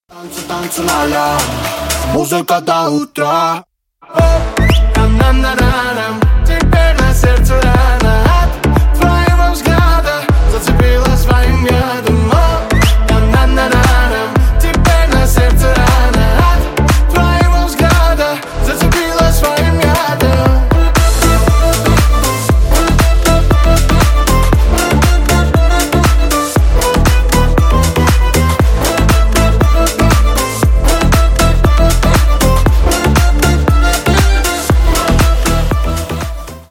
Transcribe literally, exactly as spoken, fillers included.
Танцы, танцы, ля-ля, музыка до утра. Теперь на сердце рана.